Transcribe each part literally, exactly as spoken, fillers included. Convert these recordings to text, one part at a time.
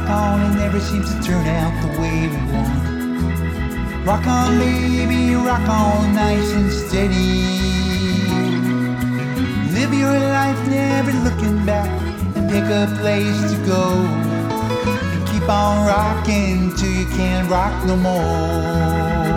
rock on, it never seems to turn out the way we want. Rock on, baby, rock on, nice and steady. Live your life, never looking back, and pick a place to go. And keep on rocking till you can't rock no more.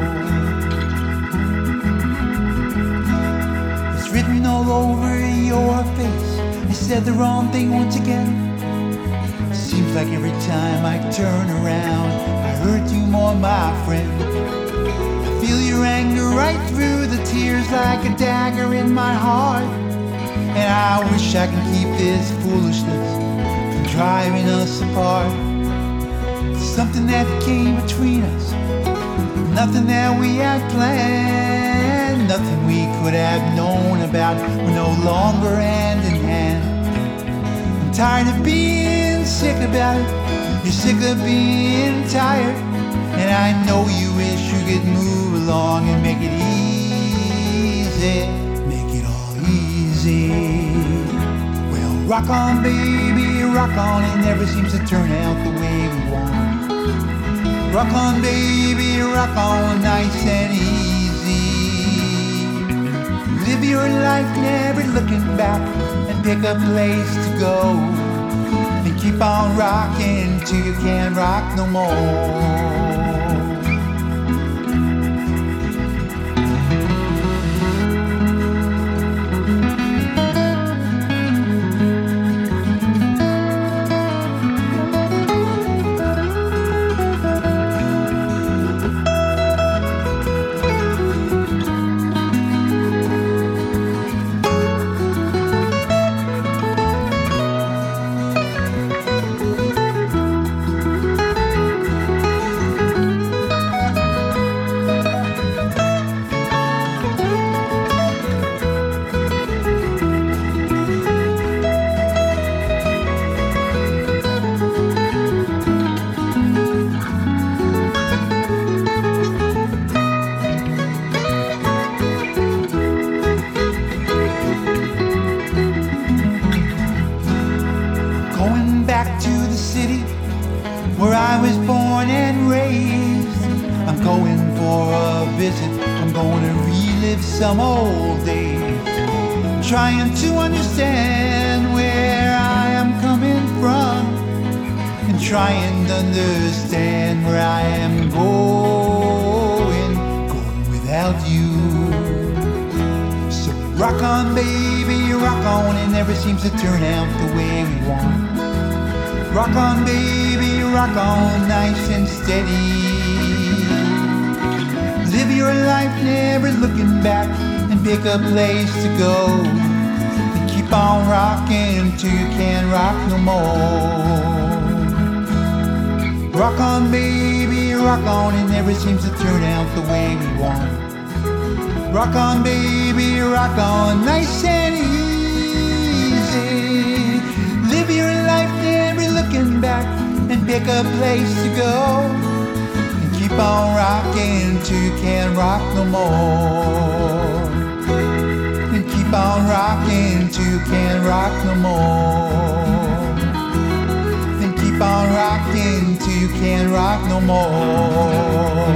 It's written all over your face. I said the wrong thing once again. Seems like every time I turn around, I hurt you more, my friend. I feel your anger right through the tears like a dagger in my heart. And I wish I could keep this foolishness from driving us apart. Something that came between us, nothing that we had planned, nothing we could have known about. We're no longer hand in hand. I'm tired of being sick about it. You're sick of being tired. And I know you wish you could move along and make it easy. Make it all easy. Well, rock on, baby, rock on. It never seems to turn out the way we want. Rock on, baby, rock on, nice and easy. Live your life, never looking back, and pick a place to go. And keep on rocking till you can't rock no more. Where I was born and raised. I'm going for a visit. I'm going to relive some old days. Trying to understand where I am coming from, and trying to understand where I am going, going without you. So rock on, baby, rock on. It never seems to turn out the way we want. Rock on, baby, rock on, nice and steady. Live your life, never looking back, and pick a place to go. And keep on rocking till you can't rock no more. Rock on, baby, rock on, it never seems to turn out the way we want. Rock on, baby, rock on, nice and easy. Live your life, never looking back, and pick a place to go. And keep on rocking till you can't rock no more. And keep on rocking till you can't rock no more. And keep on rocking till you can't rock no more.